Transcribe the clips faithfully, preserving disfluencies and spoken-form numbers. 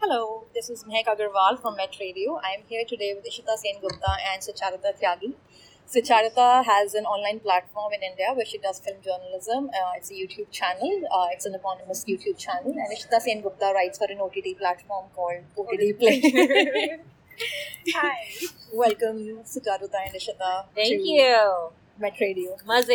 Hello, this is Mehak Agarwal from Met Radio. I am here today with Ishita Sen Gupta and Sucharita Tyagi. Sucharita has an online platform in India where she does film journalism. Uh, it's a YouTube channel. Uh, it's an eponymous YouTube channel. And Ishita Sen Gupta writes for an O T T platform called O T T Play. Hi. Welcome, Sucharita and Ishita. Thank to you. Met Radio.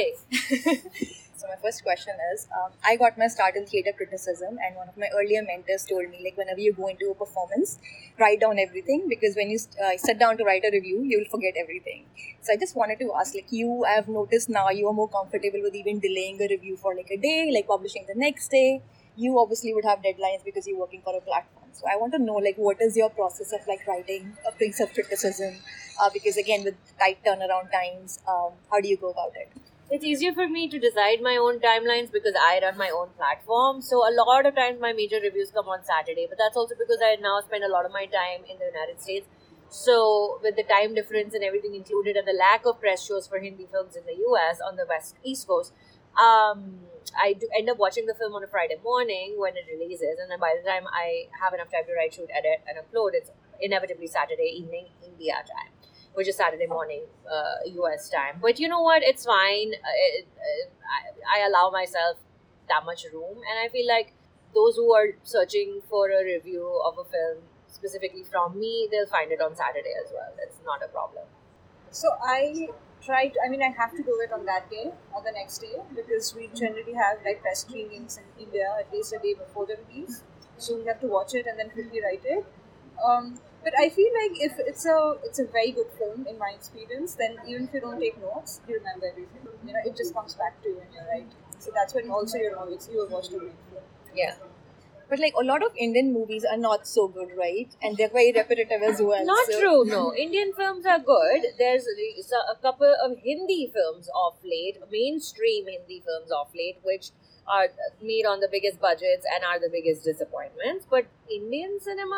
Maze. So my first question is, um, I got my start in theatre criticism, and one of my earlier mentors told me, like, whenever you go into a performance, write down everything, because when you uh, sit down to write a review, you'll forget everything. So I just wanted to ask, like, you, I have noticed now you are more comfortable with even delaying a review for like a day, like publishing the next day. You obviously would have deadlines because you're working for a platform. So I want to know, like, what is your process of like writing a piece of criticism? Uh, because again, with tight turnaround times, um, how do you go about it? It's easier for me to decide my own timelines because I run my own platform. So a lot of times my major reviews come on Saturday, but that's also because I now spend a lot of my time in the United States. So with the time difference and everything included and the lack of press shows for Hindi films in the U S on the West East Coast, um, I do end up watching the film on a Friday morning when it releases, and then by the time I have enough time to write, shoot, edit, and upload, it's inevitably Saturday evening India time, which is Saturday morning uh, U S time. But you know what? It's fine. Uh, it, uh, I, I allow myself that much room. And I feel like those who are searching for a review of a film specifically from me, they'll find it on Saturday as well. That's not a problem. So I try to, I mean, I have to do it on that day or the next day because we generally have like press screenings in India at least a day before the release. So we have to watch it and then quickly write it. Um, But I feel like if it's a it's a very good film in my experience, then even if you don't take notes, you remember everything. You know, it just comes back to you when you're right. So that's when also you know it's you have watched a great film. Yeah. But like a lot of Indian movies are not so good, right? And they're very repetitive as well. Not so. true, no. Indian films are good. There's a couple of Hindi films off late, mainstream Hindi films off late, which are made on the biggest budgets and are the biggest disappointments. But Indian cinema,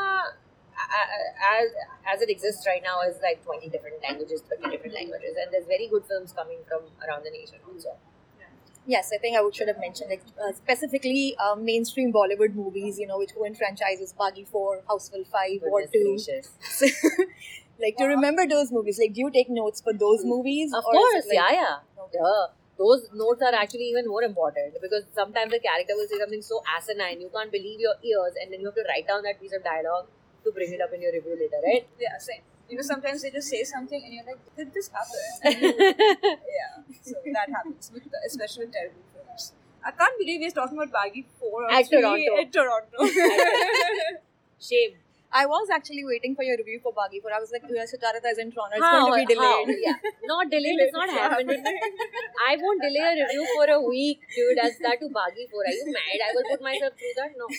as as it exists right now, is like twenty different languages, thirty different languages, and there's very good films coming from around the nation also. Yes, I think I would should have mentioned like uh, specifically uh, mainstream Bollywood movies, you know, which go in franchises, Baghi four, Houseful five, War two. Like to remember those movies, like do you take notes for those movies? Of course, like, yeah, yeah. Okay. Duh. Those notes are actually even more important because sometimes the character will say something so asinine, you can't believe your ears, and then you have to write down that piece of dialogue to bring it up in your review later, right? Yeah, same. You know, sometimes they just say something and you're like, did this happen? Yeah, so that happens, with the, especially with terrible films. I can't believe we're talking about Baghi four or at three Toronto. At Toronto. Shame. I was actually waiting for your review for Baghi four. I was like, yeah, Sucharita is in Toronto. It's How? going to be delayed. How? Yeah. Not delayed, it's not happening. I won't delay a review for a week, dude. As that to Baghi four. Are you mad? I will put myself through that? No.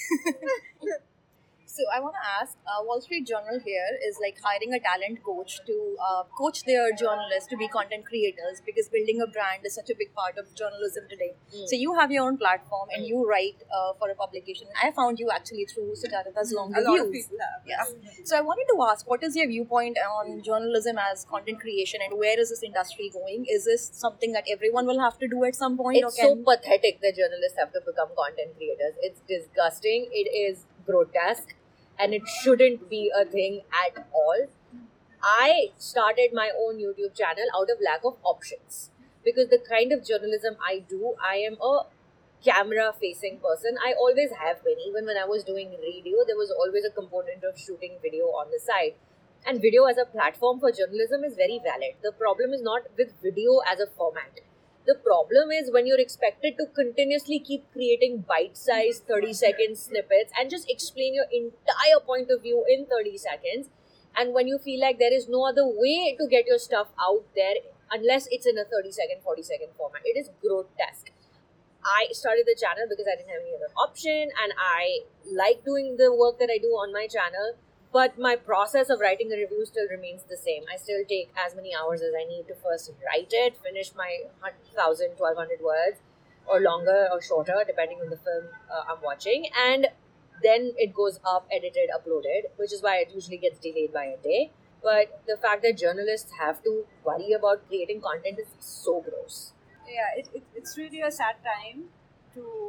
So I want to ask, uh, Wall Street Journal here is like hiring a talent coach to uh, coach their journalists to be content creators because building a brand is such a big part of journalism today. Mm. So you have your own platform and you write uh, for a publication. I found you actually through Sucharita's long a reviews. lot of people have. Yes. Mm-hmm. So I wanted to ask, what is your viewpoint on journalism as content creation and where is this industry going? Is this something that everyone will have to do at some point? It's so pathetic that journalists have to become content creators. It's disgusting. It is grotesque. And it shouldn't be a thing at all. I started my own YouTube channel out of lack of options. Because the kind of journalism I do, I am a camera-facing person. I always have been. Even when I was doing radio, there was always a component of shooting video on the side. And video as a platform for journalism is very valid. The problem is not with video as a format. The problem is when you're expected to continuously keep creating bite-sized thirty-second snippets and just explain your entire point of view in thirty seconds. And when you feel like there is no other way to get your stuff out there unless it's in a thirty-second, forty-second format. It is grotesque. I started the channel because I didn't have any other option and I like doing the work that I do on my channel. But my process of writing a review still remains the same. I still take as many hours as I need to first write it, finish my one thousand, twelve hundred words, or longer or shorter, depending on the film uh, I'm watching. And then it goes up, edited, uploaded, which is why it usually gets delayed by a day. But the fact that journalists have to worry about creating content is so gross. Yeah, it, it, it's really a sad time to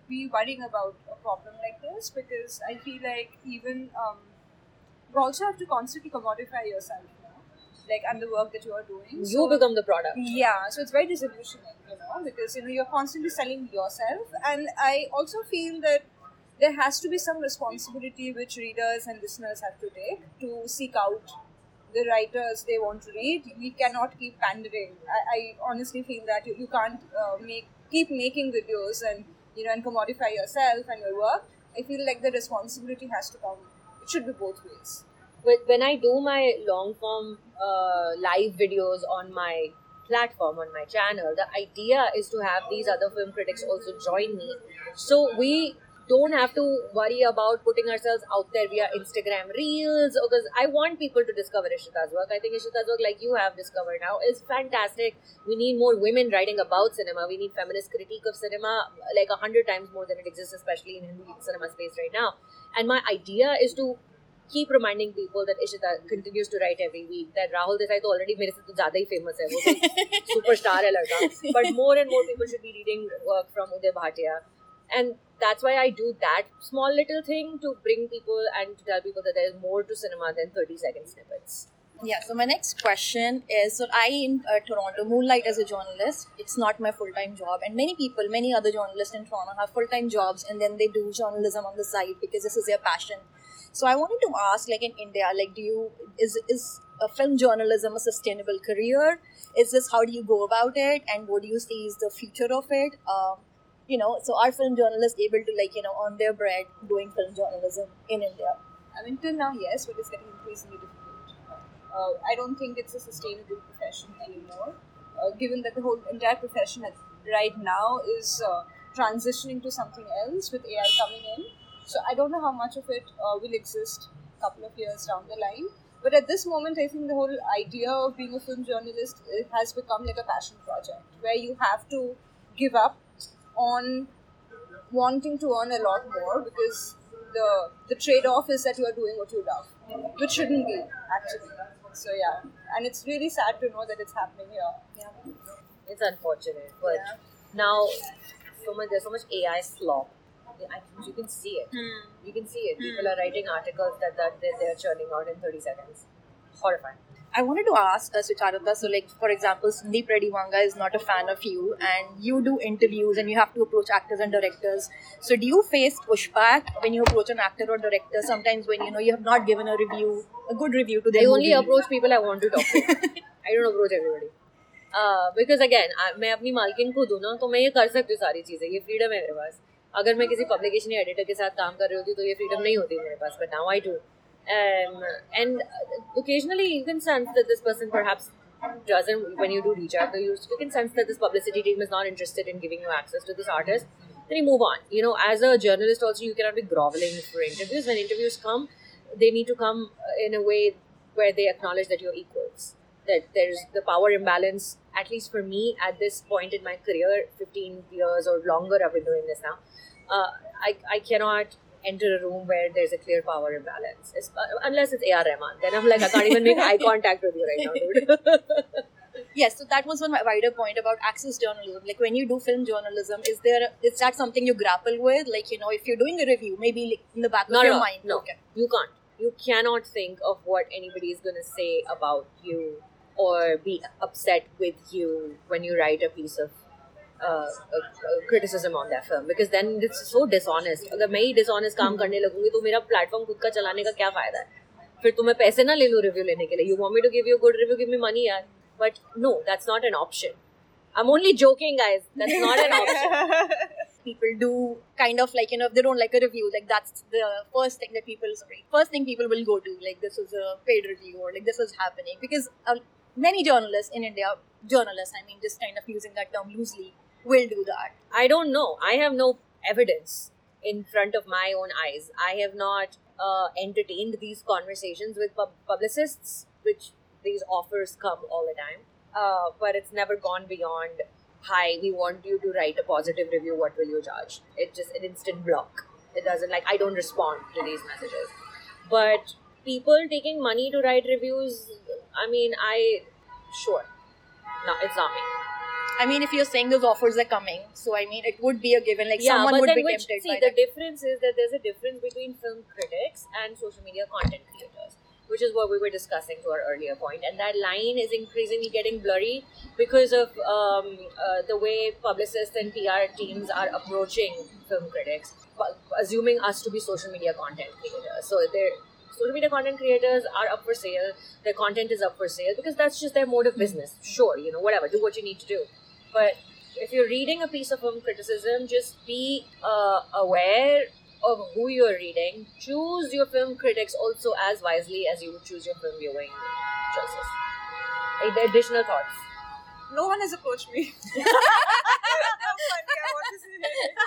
be worrying about a problem like this, because I feel like even um, you also have to constantly commodify yourself now, like and the work that you are doing. You So- become the product. yeah, so it's very disillusioning, you know, because you know you're constantly selling yourself, and I also feel that there has to be some responsibility which readers and listeners have to take to seek out the writers they want to read. We cannot keep pandering. I, I honestly feel that you, you can't uh, make keep making videos and you know and commodify yourself and your work. I feel like the responsibility has to come. It should be both ways. But when I do my long form uh, live videos on my platform, on my channel, the idea is to have these other film critics also join me. So we don't have to worry about putting ourselves out there via Instagram Reels, because I want people to discover Ishita's work. I think Ishita's work, like you have discovered now, is fantastic. We need more women writing about cinema. We need feminist critique of cinema like a hundred times more than it exists, especially in Hindi cinema space right now. And my idea is to keep reminding people that Ishita continues to write every week, that Rahul Desai to already मेरे से तो ज़्यादा ही famous है, वो तो superstar है लड़का, but more and more people should be reading work from Uday Bhatia, and that's why I do that small little thing to bring people and to tell people that there is more to cinema than thirty second snippets. Yeah, so my next question is, so I in uh, Toronto moonlight as a journalist. It's not my full-time job, and many people, many other journalists in Toronto have full-time jobs and then they do journalism on the side because this is their passion. So I wanted to ask, like in India, like do you, is is a film journalism a sustainable career? Is this, how do you go about it, and what do you see is the future of it? Um, you know, so are film journalists able to like, you know, earn their bread doing film journalism in India? I mean, till now, yes, but it's getting increasingly difficult. Uh, I don't think it's a sustainable profession anymore, uh, given that the whole entire profession at, right now is uh, transitioning to something else with A I coming in. So I don't know how much of it uh, will exist a couple of years down the line. But at this moment, I think the whole idea of being a film journalist it has become like a passion project, where you have to give up on wanting to earn a lot more, because the the trade-off is that you are doing what you love, which shouldn't be actually. So yeah, and it's really sad to know that it's happening here. Yeah. It's unfortunate, but Yeah. now so much there's so much A I slop. I, you can see it. Hmm. You can see it. People are writing articles that, that they're, they're churning out in thirty seconds. Horrifying. I wanted to ask uh, Sucharita, so like for example, Sandeep Reddy Vanga is not a fan of you, and you do interviews and you have to approach actors and directors. So do you face pushback when you approach an actor or director? Sometimes when you know you have not given a review, a good review to I their only movie. approach people I want to talk to. I don't approach everybody. Uh, because again, I, मैं अपनी मालकिन खुद हूँ ना, तो मैं ये कर सकती हूँ सारी चीज़ें. ये freedom है मेरे पास. अगर मैं किसी publication या editor के साथ काम कर रही होती तो ये freedom नहीं होती मेरे पास. But now I do. Um, and occasionally you can sense that this person perhaps doesn't, when you do reach out to you, you can sense that this publicity team is not interested in giving you access to this artist. Then you move on. You know, as a journalist also, you cannot be groveling for interviews. When interviews come, they need to come in a way where they acknowledge that you're equals. That there's the power imbalance, at least for me at this point in my career, fifteen years or longer I've been doing this now. Uh, I, I cannot enter a room where there's a clear power imbalance. It's, uh, unless it's A R Rahman. Then I'm like, I can't even make eye contact with you right now, dude. Yes, so that was one wider point about access journalism. Like when you do film journalism, is there is that something you grapple with? Like, you know, if you're doing a review, maybe like in the back No, of your no, mind. no. Okay. You can't. You cannot think of what anybody is going to say about you or be upset with you when you write a piece of uh, uh, uh, criticism on that film, because then it's so dishonest. अगर मैं ही dishonest काम करने लगूंगी तो मेरा platform खुद का चलाने का क्या फायदा है? फिर तो मैं पैसे ना ले लूँ review लेने के लिए. You want me to give you a good review? Give me money, यार. But no, that's not an option. I'm only joking, guys. That's not an option. People do kind of like, you know, if they don't like a review, like that's the first thing that people, sorry, first thing people will go to, like this is a paid review or like this is happening. Because uh, many journalists in India, journalists, I mean, just kind of using that term loosely, will do that. I don't know. I have no evidence in front of my own eyes. I have not uh, entertained these conversations with pub- publicists, which these offers come all the time. Uh, but it's never gone beyond, hi, we want you to write a positive review, what will you charge? It's just an instant block. It doesn't, like, I don't respond to these messages. But people taking money to write reviews, I mean, I, sure. No, it's not me. I mean, if you're saying those offers are coming, so I mean, it would be a given. Like yeah, someone but would then be which, tempted see, by the that. difference is that there's a difference between film critics and social media content creators, which is what we were discussing to our earlier point. And that line is increasingly getting blurry because of um, uh, the way publicists and P R teams are approaching film critics, pu- assuming us to be social media content creators. So they're social media content creators are up for sale, their content is up for sale because that's just their mode of business. Sure, you know, whatever, do what you need to do. But if you're reading a piece of film criticism, just be uh, aware of who you're reading. Choose your film critics also as wisely as you would choose your film viewing choices. Any additional thoughts? No one has approached me. How funny, I want to see it.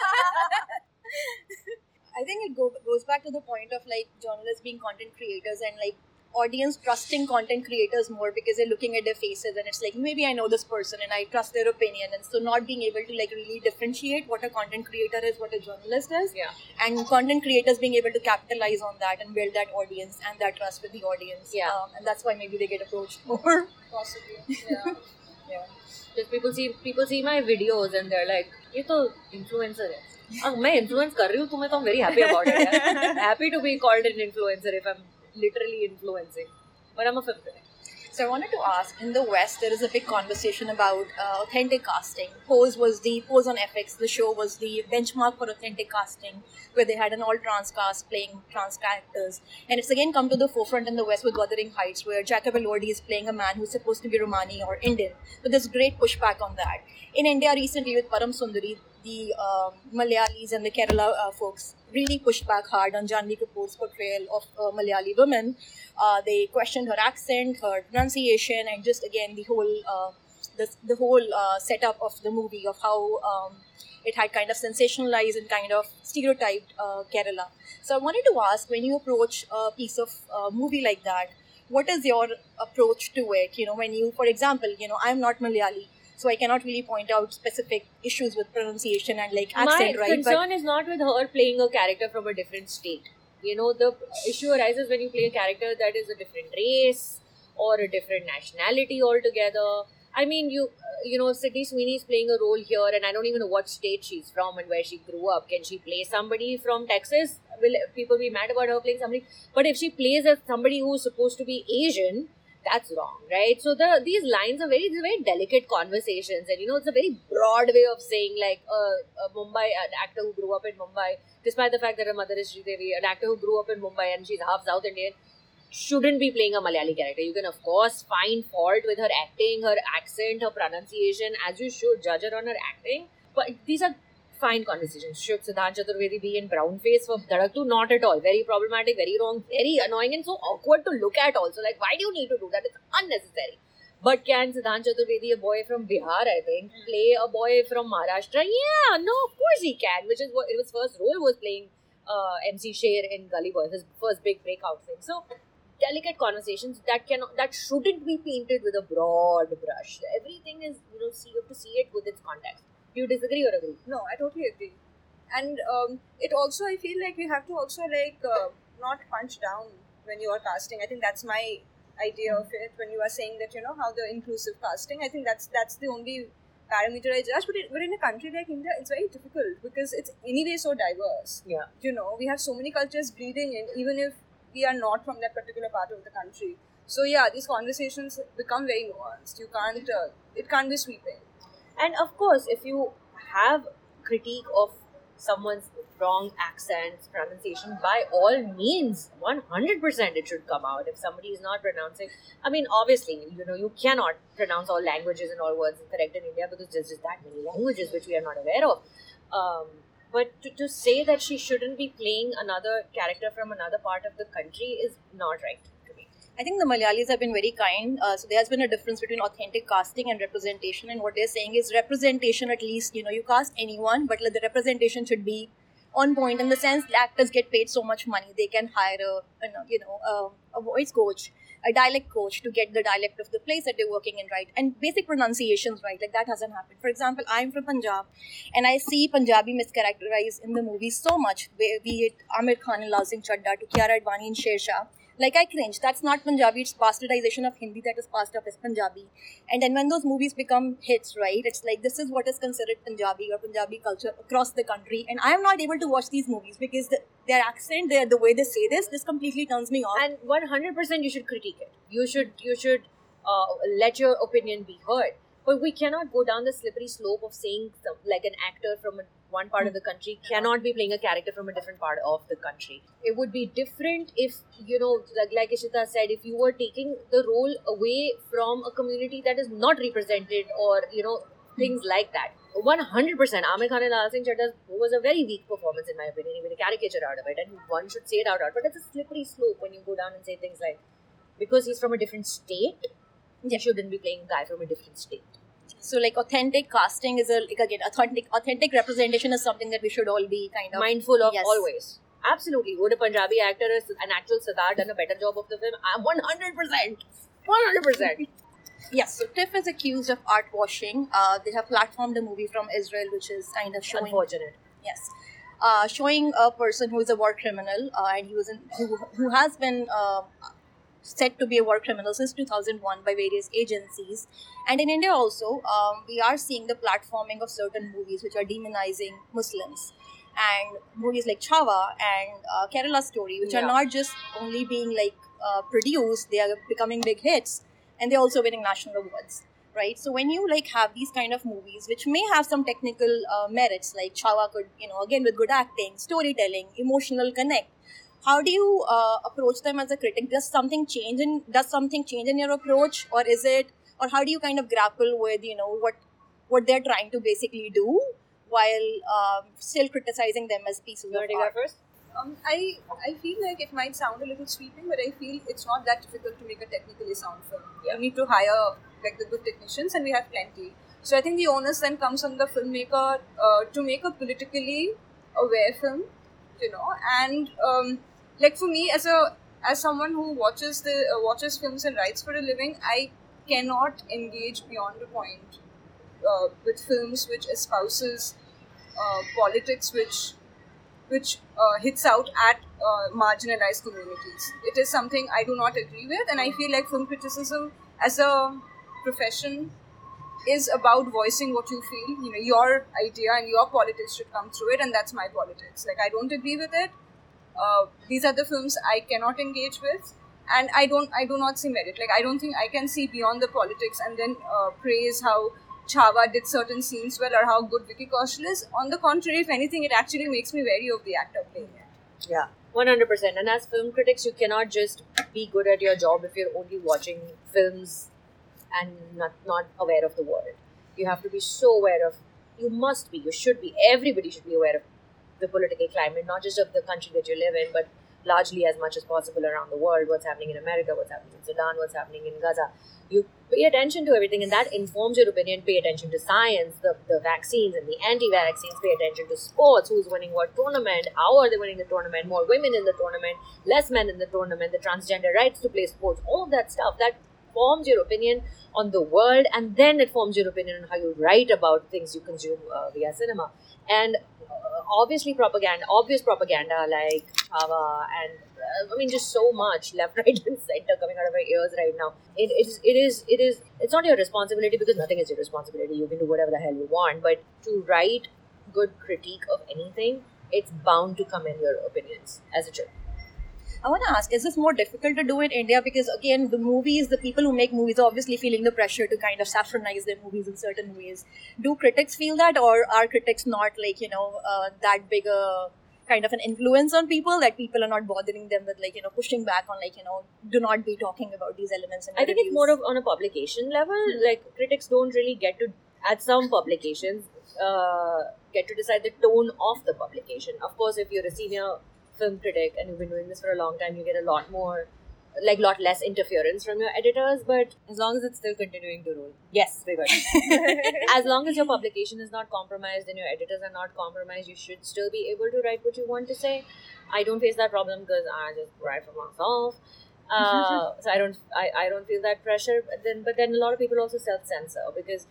I think it go, goes back to the point of like journalists being content creators and like audience trusting content creators more because they're looking at their faces and it's like maybe I know this person and I trust their opinion, and so not being able to like really differentiate what a content creator is, what a journalist is, Yeah. and content creators being able to capitalize on that and build that audience and that trust with the audience. Yeah. Um, and that's why maybe they get approached more. Possibly. Yeah. Yeah. Just people see people see my videos and they're like, ये तो influencer है. अब मैं influence कर रही हूँ तुम्हें तो I'm very happy about it. यार. Happy to be called an influencer if I'm literally influencing. But I'm a film critic. So I wanted to ask, in the West, there is a big conversation about uh, authentic casting. Pose was the, Pose on F X, the show was the benchmark for authentic casting, where they had an all-trans cast playing trans characters. And it's again come to the forefront in the West with Wuthering Heights, where Jacob Elordi is playing a man who's supposed to be Romani or Indian. But there's great pushback on that. In India recently with Param Sundari, the um, Malayalis and the Kerala uh, folks really pushed back hard on Janvi Kapoor's portrayal of uh, Malayali women. Uh, they questioned her accent, her pronunciation, and just again the whole uh, the, the whole uh, setup of the movie, of how um, it had kind of sensationalized and kind of stereotyped uh, Kerala. So I wanted to ask, when you approach a piece of uh, movie like that, what is your approach to it? You know, when you, for example, you know, I'm not Malayali, so I cannot really point out specific issues with pronunciation and like accent, My right? concern is not with her playing a character from a different state. You know, the issue arises when you play a character that is a different race or a different nationality altogether. I mean, you you know, Sydney Sweeney is playing a role here, and I don't even know what state she's from and where she grew up. Can she play somebody from Texas? Will people be mad about her playing somebody? But if she plays as somebody who's supposed to be Asian, that's wrong, right? So the these lines are very these are very delicate conversations, and you know, it's a very broad way of saying like uh, a Mumbai an actor who grew up in Mumbai, despite the fact that her mother is Sridevi, an actor who grew up in Mumbai and she's half South Indian, shouldn't be playing a Malayali character. You can of course find fault with her acting, her accent, her pronunciation, as you should judge her on her acting. But these are fine conversations. Should Siddhant Chaturvedi be in brown face for Dhadak two? Not at all. Very problematic, very wrong, very annoying, and so awkward to look at also. Like, why do you need to do that? It's unnecessary. But can Siddhant Chaturvedi, a boy from Bihar, I think, play a boy from Maharashtra? Yeah, no, of course he can. Which is what his first role was, playing uh, M C Sher in Gully Boy, his first big breakout thing. So, delicate conversations that cannot, that shouldn't be painted with a broad brush. Everything is, you know, see, you have to see it with its context. Do you disagree or agree? No, I totally agree. And um, it also, I feel like you have to also like uh, not punch down when you are casting. I think that's my idea of it. When you are saying that, you know, how the inclusive casting, I think that's that's the only parameter I judge. But, it, but in a country like India, it's very difficult because it's anyway so diverse. Yeah. You know, we have so many cultures bleeding in, even if we are not from that particular part of the country. So yeah, these conversations become very nuanced. You can't, uh, it can't be sweeping. And of course, if you have critique of someone's wrong accents, pronunciation, by all means, one hundred percent it should come out. If somebody is not pronouncing, I mean, obviously, you know, you cannot pronounce all languages and all words correct in India because there's just that many languages which we are not aware of. Um, but to, to say that she shouldn't be playing another character from another part of the country is not right. I think the Malayalis have been very kind. Uh, so there has been a difference between authentic casting and representation. And what they're saying is representation, at least, you know, you cast anyone, but the representation should be on point in the sense the actors get paid so much money. They can hire a, you know, a voice coach, a dialect coach to get the dialect of the place that they're working in right, and basic pronunciations right. Like that hasn't happened. For example, I'm from Punjab, and I see Punjabi mischaracterized in the movies so much, be be it Amir Khan in Lal Singh Chadda to Kiara Advani in Sher Shah. Like I cringe. That's not Punjabi. It's bastardization of Hindi that is passed up as Punjabi. And then when those movies become hits, right? It's like this is what is considered Punjabi or Punjabi culture across the country. And I am not able to watch these movies because the, their accent, their, the way they say this, this completely turns me off. And one hundred percent you should critique it. You should you should uh, let your opinion be heard. But we cannot go down the slippery slope of saying some, like an actor from a, one part of the country cannot be playing a character from a different part of the country. It would be different if, you know, like, like Ishita said, if you were taking the role away from a community that is not represented or, you know, things like that. one hundred percent Amir Khan and Lal Singh Chadda was a very weak performance in my opinion. He made a caricature out of it and one should say it out loud. But it's a slippery slope when you go down and say things like, because he's from a different state, Yeah. he shouldn't be playing a guy from a different state. So like authentic casting is a, like again, authentic authentic representation is something that we should all be kind of Mindful of Yes. always. Absolutely. Would a Punjabi actor, an actual Sardar, done a better job of the film? I'm one hundred percent. one hundred percent. Yes, so TIFF is accused of art washing. Uh, they have platformed a movie from Israel, which is kind of showing Unfortunate. yes, uh, showing a person who is a war criminal, uh, and he was in, who who has been uh, said to be a war criminal since two thousand one by various agencies. And in India also, um, we are seeing the platforming of certain movies which are demonizing Muslims. And movies like Chava and uh, Kerala Story, which Yeah. are not just only being like uh, produced, they are becoming big hits, and they're also winning national awards, right? So when you like have these kind of movies, which may have some technical uh, merits, like Chava could, you know, again with good acting, storytelling, emotional connect. How do you uh, approach them as a critic? Does something change in does something change in your approach, or is it, or how do you kind of grapple with, you know, what what they're trying to basically do while um, still criticizing them as pieces You want of to take art? that first? Um, I I feel like it might sound a little sweeping, but I feel it's not that difficult to make a technically sound film. Yeah. You need to hire like the good technicians, and we have plenty. So I think the onus then comes on the filmmaker uh, to make a politically aware film, you know. And um, like for me, as a as someone who watches the uh, watches films and writes for a living, I cannot engage beyond a point uh, with films which espouses uh, politics which which uh, hits out at uh, marginalized communities. It is something I do not agree with, and I feel like film criticism as a profession is about voicing what you feel. You know, your idea and your politics should come through it, and that's my politics. Like, I don't agree with it. Uh, these are the films I cannot engage with, and I don't. I do not see merit. Like, I don't think I can see beyond the politics and then uh, praise how Chava did certain scenes well or how good Vicky Kaushal is. On the contrary, if anything, it actually makes me wary of the actor playing it. Yeah. one hundred percent. And as film critics, you cannot just be good at your job if you're only watching films and not, not aware of the world. You have to be so aware of, you must be, you should be, everybody should be aware of the political climate, not just of the country that you live in, but largely as much as possible around the world, what's happening in America, what's happening in Sudan, what's happening in Gaza. You pay attention to everything, and that informs your opinion. Pay attention to science, the, the vaccines and the anti-vaccines. Pay attention to sports, who's winning what tournament, how are they winning the tournament, more women in the tournament, less men in the tournament, the transgender rights to play sports, all of that stuff. That forms your opinion on the world, and then it forms your opinion on how you write about things you consume uh, via cinema. And uh, obviously propaganda, obvious propaganda like Chava and uh, I mean just so much left, right and center coming out of our ears right now. It, it is, it is, it is, it's not your responsibility, because nothing is your responsibility. You can do whatever the hell you want, but to write good critique of anything, it's bound to come in your opinions, as it should. I want to ask, is this more difficult to do in India? Because again, the movies, the people who make movies are obviously feeling the pressure to kind of saffronize their movies in certain ways. Do critics feel that, or are critics not like, you know, uh, that big a kind of an influence on people that people are not bothering them with, like, you know, pushing back on, like, you know, do not be talking about these elements in I think reviews? it's more of on a publication level. Like, critics don't really get to, at some publications, uh, get to decide the tone of the publication. Of course, if you're a senior film critic and you've been doing this for a long time, you get a lot more, like, lot less interference from your editors, but as long as it's still continuing to roll. Yes, we're good. As long as your publication is not compromised and your editors are not compromised, you should still be able to write what you want to say. I don't face that problem because I just write for myself. Uh, so I don't, I, I don't feel that pressure. But then, but then a lot of people also self-censor because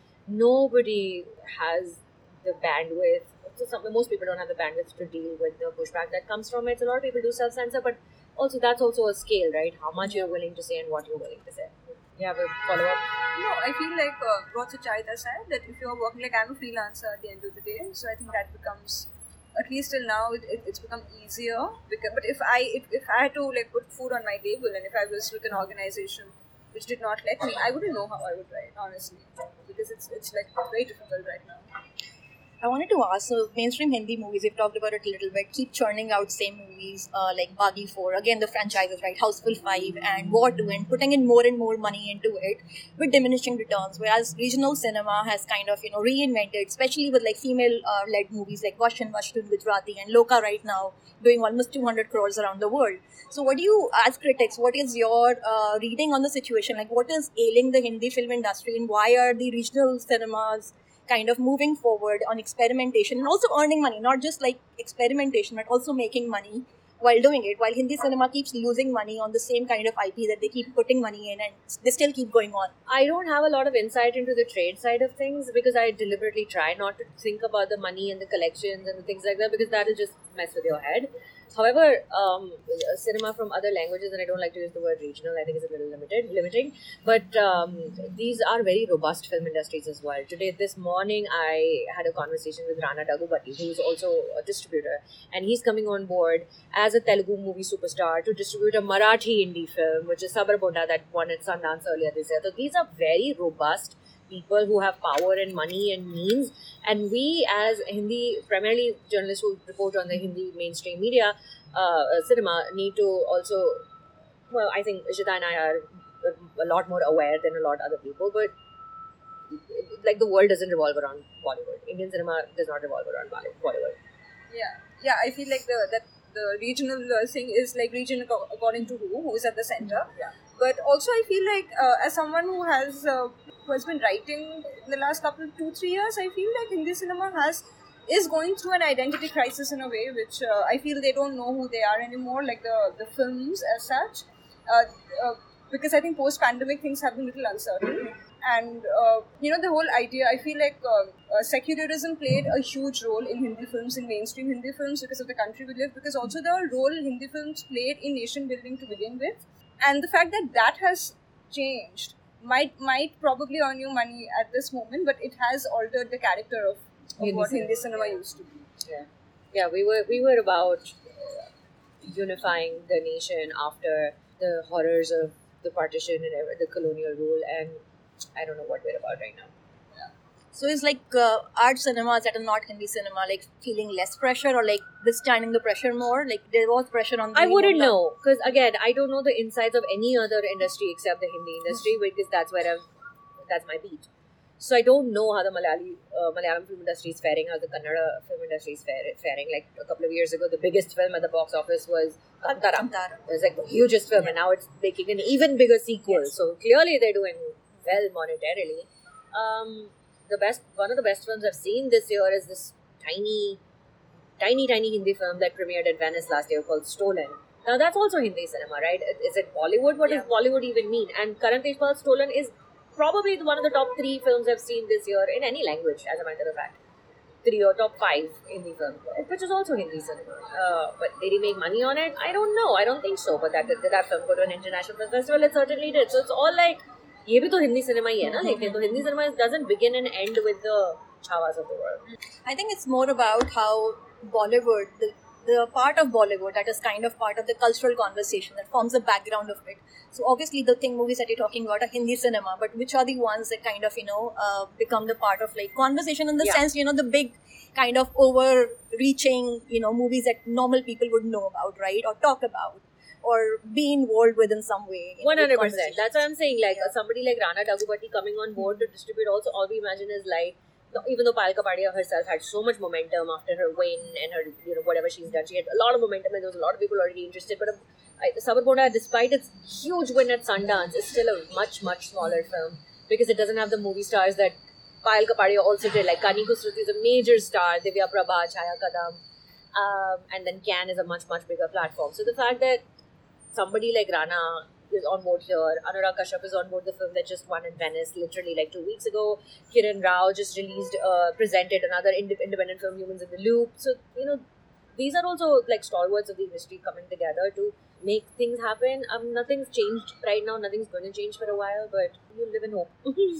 nobody has the bandwidth. So some, most people don't have the bandwidth to deal with the pushback that comes from it. So a lot of people do self-censor, but also that's also a scale, right? How much you're willing to say and what you're willing to say. You have a follow-up? No, I feel like uh, what Suchaita said, that if you're working, like I'm a freelancer at the end of the day, so I think that becomes, at least till now, it, it, it's become easier. Because, but if I if, if I had to like put food on my table and if I was with an organization which did not let me, I wouldn't know how I would write, honestly, because it's it's like very difficult right now. I wanted to ask, so mainstream Hindi movies, we've talked about it a little bit, keep churning out same movies uh, like Baghi four, again the franchises, right, Houseful five and War two, and putting in more and more money into it with diminishing returns, whereas regional cinema has kind of, you know, reinvented, especially with like female-led uh, movies like Vash and Vashtun Gujarati and Loka right now, doing almost two hundred crores around the world. So what do you, as critics, what is your uh, reading on the situation? Like what is ailing the Hindi film industry and why are the regional cinemas kind of moving forward on experimentation and also earning money, not just like experimentation, but also making money while doing it, while Hindi cinema keeps losing money on the same kind of I P that they keep putting money in and they still keep going on? I don't have a lot of insight into the trade side of things because I deliberately try not to think about the money and the collections and the things like that because that will just mess with your head. However, um, cinema from other languages, and I don't like to use the word regional, I think it's a little limited, limiting, but um, these are very robust film industries as well. Today, this morning, I had a conversation with Rana Daggubati, who's also a distributor, and he's coming on board as a Telugu movie superstar to distribute a Marathi indie film, which is Sabar Bonda, that won at Sundance earlier this year. So these are very robust people who have power and money and means, and we as Hindi, primarily journalists who report on the Hindi mainstream media, uh, cinema, need to also, well, I think Ishita and I are a lot more aware than a lot of other people, but like the world doesn't revolve around Bollywood. Indian cinema does not revolve around Bollywood. Yeah, yeah, I feel like the that the regional uh, thing is like region ac- according to who, who is at the center. Yeah. But also I feel like uh, as someone who has uh, who has been writing in the last couple two three years, I feel like Hindi cinema has is going through an identity crisis in a way, which uh, I feel they don't know who they are anymore, like the the films as such, uh, uh, because I think post pandemic things have been a little uncertain. And uh, you know, the whole idea, I feel like uh, uh, secularism played a huge role in Hindi films, in mainstream Hindi films, because of the country we live, because also the role Hindi films played in nation building to begin with, and the fact that that has changed might might probably earn you money at this moment, but it has altered the character of, of Hindi what cinema. Hindi cinema used to be. Yeah, yeah, we were we were about uh, unifying the nation after the horrors of the partition and ever, the colonial rule, and I don't know what we're about right now. So is like uh, art cinemas that are not Hindi cinema like feeling less pressure or like withstanding the pressure more? Like there was pressure on the I wouldn't Moonlight. know because again, I don't know the insides of any other industry except the Hindi industry because that's where I've, that's my beat. So I don't know how the Malayali uh, Malayalam film industry is faring, how the Kannada film industry is fare, faring. Like a couple of years ago, the biggest film at the box office was Kantara. Kantara. It was like the hugest film, and now it's making an even bigger sequel. Yes. So clearly they're doing well monetarily. Um, the best, one of the best films I've seen this year is this tiny, tiny, tiny Hindi film that premiered at Venice last year called Stolen. Now that's also Hindi cinema, right? Is it Bollywood? What Yeah. does Bollywood even mean? And Karan Tejpal's Stolen is probably one of the top three films I've seen this year in any language, as a matter of fact. Three or top five Hindi film, which is also Hindi cinema. Uh, but did he make money on it? I don't know. I don't think so. But that did that film go to an international film festival? It certainly did. So it's all like, ये भी तो Hindi cinema ही है ना, लेकिन तो Hindi cinema doesn't begin and end with the chavas of the world. I think it's more about how Bollywood, the, the part of Bollywood that is kind of part of the cultural conversation that forms the background of it. So obviously the thing movies that you're talking about are Hindi cinema, but which are the ones that kind of, you know, uh, become the part of like conversation in the Yeah. sense, you know, the big kind of overreaching, you know, movies that normal people would know about, right? Or talk about. Or be involved with in some way. in- One with hundred percent. That's what I'm saying. Like Yeah. somebody like Rana Daggubati coming on board to distribute. Also, all we imagine is like, even though Payal Kapadia herself had so much momentum after her win and her, you know, whatever she's done, she had a lot of momentum and there was a lot of people already interested. But uh, Sabar Bonda, despite its huge win at Sundance, is still a much much smaller film because it doesn't have the movie stars that Payal Kapadia also did. Like Kani Kusruti is a major star, Divya Prabha, Chaya Kadam, um, and then Can is a much much bigger platform. So the fact that somebody like Rana is on board here. Anurag Kashyap is on board the film that just won in Venice literally like two weeks ago. Kiran Rao just released, uh, presented another ind- independent film, Humans in the Loop. So, you know, these are also like stalwarts of the industry coming together to make things happen. Um, nothing's changed right now. Nothing's going to change for a while, but you live in hope.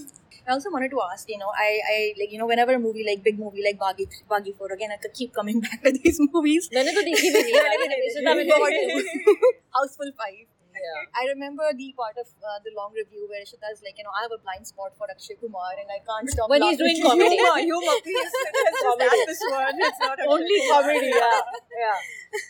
I also wanted to ask, you know, I, I like, you know, whenever a movie like big movie like Baghi, Baghi four, again, I could keep coming back to these movies. मैंने तो देखी भी नहीं है, मैंने Ishita में देखी है. Houseful five. Yeah. I remember the part of uh, the long review where Ishita is like, you know, I have a blind spot for Akshay Kumar and I can't stop When he's laughing. doing comedy. Humor, humor, please. Let's just add this one. It's not a Only comedy, yeah. yeah.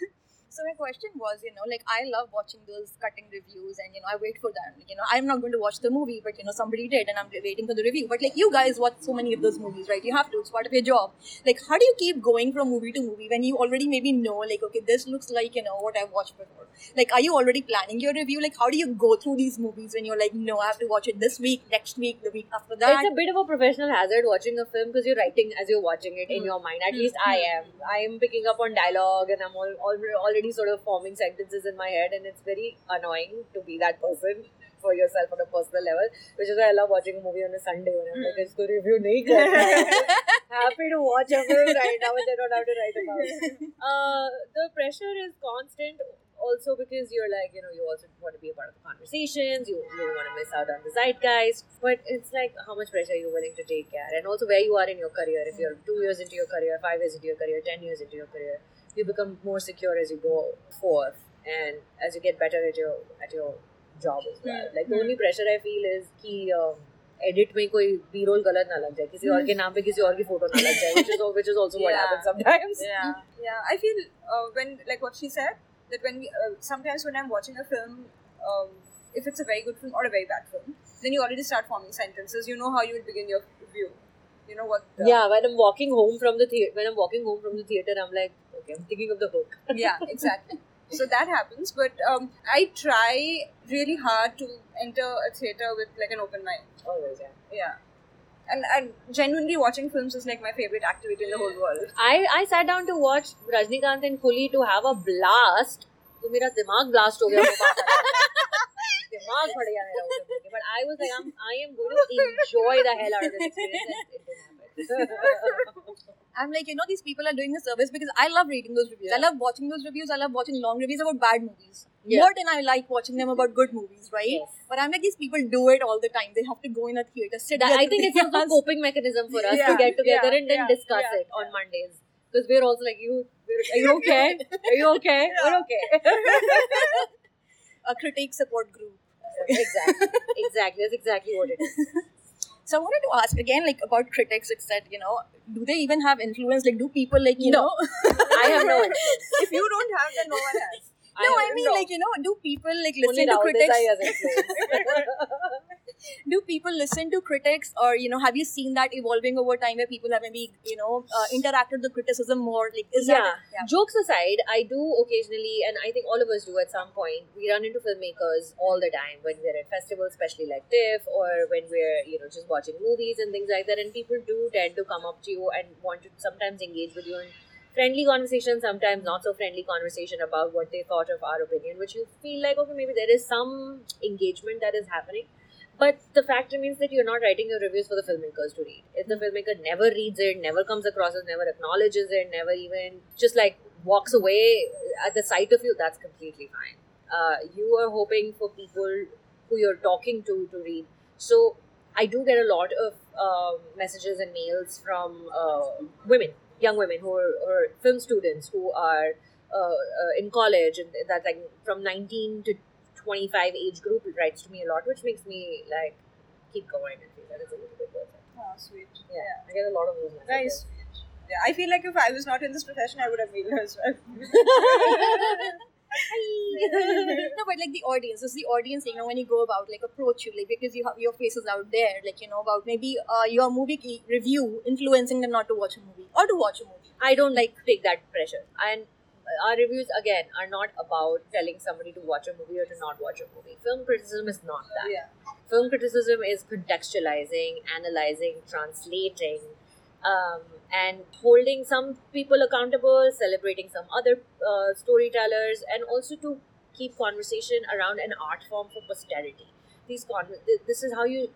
So my question was, you know, like I love watching those cutting reviews and, you know, I wait for them. Like, you know, I'm not going to watch the movie, but, you know, somebody did and I'm waiting for the review. But like you guys watch so many of those movies, right? You have to, it's part of your job. Like, how do you keep going from movie to movie when you already maybe know, like, okay, this looks like, you know, what I've watched before? Like, are you already planning your review? Like, how do you go through these movies when you're like, no, I have to watch it this week, next week, the week after that? It's a bit of a professional hazard watching a film because you're writing as you're watching it in your mind. At least I am. I am picking up on dialogue and I'm all, all, already sort of forming sentences in my head, and it's very annoying to be that person for yourself on a personal level, which is why I love watching a movie on a Sunday when I'm like, isko review nahi karna hai. Happy to watch a film right now which I don't have to write about. Uh, the pressure is constant also because you're like, you know, you also want to be a part of the conversations, you, you don't want to miss out on the zeitgeist, but it's like how much pressure you're willing to take care, and also where you are in your career. If you're two years into your career, five years into your career, ten years into your career, you become more secure as you go forth and as you get better at your at your job as well. Like the only pressure I feel is कि um, edit में कोई B-roll गलत ना लग जाए, किसी और के नाम पे किसी और की photo ना लग जाए, which is which is also what Yeah. happens sometimes. Yeah, yeah. I feel uh, when, like what she said, that when we, uh, sometimes when I'm watching a film, um, if it's a very good film or a very bad film, then you already start forming sentences. You know how you will begin your review. You know what? The, Yeah, when I'm walking home from the theater, when I'm walking home from the theater, I'm like, okay, I'm thinking of the hook. yeah, exactly. So that happens, but um, I try really hard to enter a theater with like an open mind. Always, yeah. Yeah. And, and genuinely watching films is like my favorite activity in the whole world. I, I sat down to watch Rajnikant and Kuli to have a blast. तो मेरा दिमाग blast हो गया वो बात दिमाग फट गया मेरा उस film के. But I was like, I'm, I am going to enjoy the hell out of this experience, and it didn't happen. I'm like, you know, these people are doing a service because I love reading those reviews. Yeah. I love watching those reviews. I love watching long reviews about bad movies. Yeah. More than I like watching them about good movies, right? Yes. But I'm like, these people do it all the time. They have to go in a theater, sit That, there I with think it's their also a ass- coping mechanism for us Yeah, to get together yeah, and then yeah, discuss yeah, it on Mondays. Because we're also like, you, are you okay? Are you okay? We're okay. a critique support group. exactly. Exactly. That's exactly what it is. So I wanted to ask again, like about critics. It's that, you know, do they even have influence? Like, do people like you No. know? I have no influence. If you don't have, then no one has. No, I have- mean, no. like, you know, do people like Only listen to Rahul critics? Desai has influence. Do people listen to critics, or you know, have you seen that evolving over time where people have maybe you know uh, interacted with criticism more? Like, is yeah. that yeah? Jokes aside, I do occasionally, and I think all of us do at some point, we run into filmmakers all the time when we're at festivals, especially like TIFF, or when we're, you know, just watching movies and things like that. And people do tend to come up to you and want to sometimes engage with you in friendly conversation, sometimes not so friendly conversation about what they thought of our opinion, which you feel like, okay, maybe there is some engagement that is happening. But the fact remains that you're not writing your reviews for the filmmakers to read. If the filmmaker never reads it, never comes across it, never acknowledges it, never even just like walks away at the sight of you, that's completely fine. Uh, you are hoping for people who you're talking to to read. So I do get a lot of um, messages and mails from uh, women, young women who are, who are film students who are uh, uh, in college, and that's like from nineteen to twenty-five age group. It writes to me a lot, which makes me like keep going and feel that it's a little bit worth it. Oh, sweet. Yeah, I get a lot of those Very messages. sweet. Yeah, I feel like if I was not in this profession, I would have been as well. No, but like the audience, is the audience, you know, when you go about like approach you, like because you have your faces out there, like you know about maybe uh, your movie key review influencing them not to watch a movie or to watch a movie. I don't like take that pressure. And our reviews again are not about telling somebody to watch a movie or to not watch a movie. Film criticism is not that. Yeah. Film criticism is contextualizing, analyzing, translating, um, and holding some people accountable, celebrating some other uh, storytellers, and also to keep conversation around an art form for posterity. These con- th- this is how you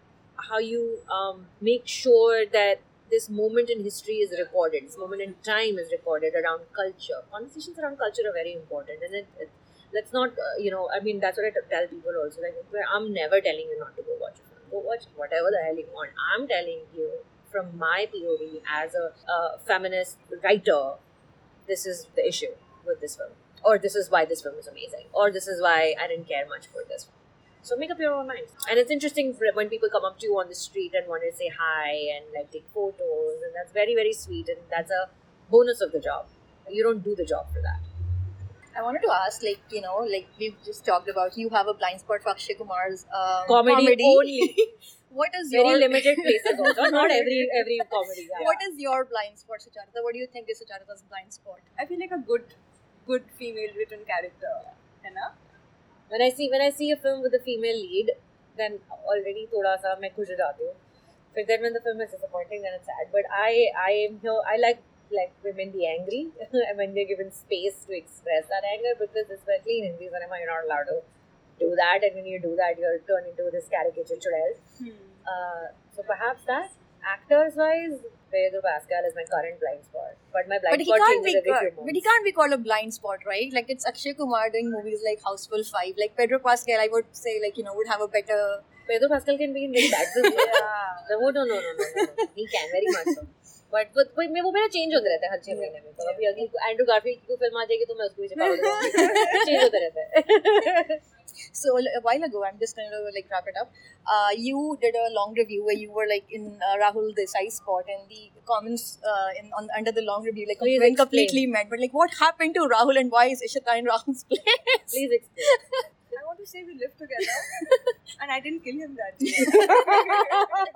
how you um, make sure that this moment in history is recorded, this moment in time is recorded around culture. Conversations around culture are very important, and it, it let's not, uh, you know, I mean, that's what I t- tell people also. Like, I'm never telling you not to go watch a film. Go watch whatever the hell you want. I'm telling you from my P O V as a uh, feminist writer, this is the issue with this film, or this is why this film is amazing, or this is why I didn't care much for this film. So make up your own mind. And it's interesting when people come up to you on the street and want to say hi and like take photos, and that's very, very sweet, and that's a bonus of the job. You don't do the job for that. I wanted to ask, like, you know, like we've just talked about, you have a blind spot for Akshay Kumar's um, Comedy only. What is Very your limited places also. Not every every comedy. Yeah. What is your blind spot, Sucharita? What do you think is Sucharita's blind spot? I feel like a good, good female written character, है ना? When I see when I see a film with a female lead, then already thoda sa मैं खुश हो जाती हूँ. But then when the film is disappointing, then it's sad. But I I am here. I like like women be angry and when they're given space to express that anger, because especially in Hindi cinema you're not allowed to do that, and when you do that you're turned into this caricature chudel. Hmm. Uh, so perhaps that. Actors wise, Pedro Pascal is my current blind spot, but my blind But he spot can't changes be every called, few but he months. can't be called a blind spot, right? Like, it's Akshay Kumar doing movies like Houseful Five. Like Pedro Pascal, I would say, like, you know, would have a better. Pedro Pascal can be in very bad films. Yeah. No, no, no, no, no, no, no. He can very much so. But but but मैं वो मेरा change होता रहता है हर छह महीने में. तो अभी अगली एंड्रू गारफील्ड की फिल्म आ जाएगी तो मैं उसको भी चिपका दूँगी. Change होता रहता है. So a while ago, I'm just going to like wrap it up. Uh, you did a long review where you were like in uh, Rahul Desai's spot, and the comments uh, in on under the long review like Please went explain. completely mad. But like, what happened to Rahul, and why is Ishita in Rahul's place? Please explain. I want to say we lived together, and I didn't kill him that day.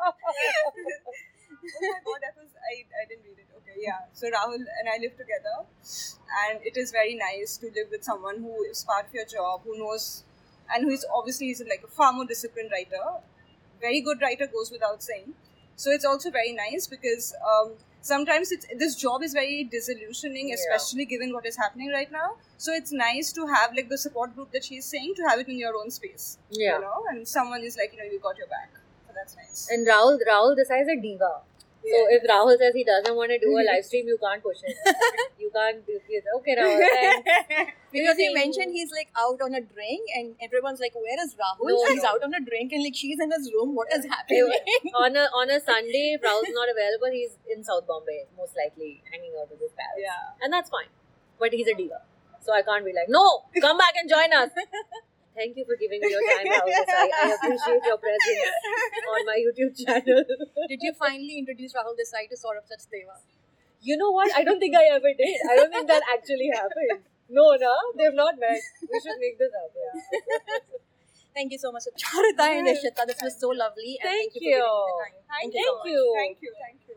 Oh my god, that was I. I didn't read it. Okay, yeah. So Rahul and I live together, and it is very nice to live with someone who is part of your job, who knows, and who is obviously is like a far more disciplined writer. Very good writer, goes without saying. So it's also very nice because um, sometimes it's, this job is very disillusioning, Yeah. especially given what is happening right now. So it's nice to have like the support group that she's saying, to have it in your own space. Yeah. You know, and someone is like, you know, you got your back. So that's nice. And Rahul, Rahul Desai is a diva. So Yeah. if Rahul says he doesn't want to do a live stream, you can't push it. You can't do it. Okay, Rahul, thanks. Because he saying- mentioned he's like out on a drink, and everyone's like, "Where is Rahul? No, He's no. out on a drink, and like she's in his room. What is happening?" on a on a Sunday, if Rahul's not available, he's in South Bombay, most likely hanging out with his pals. Yeah. And that's fine. But he's a diva. So I can't be like, no, come back and join us. Thank you for giving me your time, Rahul Desai. I appreciate your presence on my YouTube channel. Did you finally introduce Rahul Desai to Saurabh Sachdeva? You know what? I don't think I ever did. I don't think that actually happened. No, no, they've not met. We should make this happen. Thank you so much, Sucharita and Ishita. This was so lovely. And Thank thank you. For you. giving me the time. Thank you so Thank much. you. Thank you. Thank you.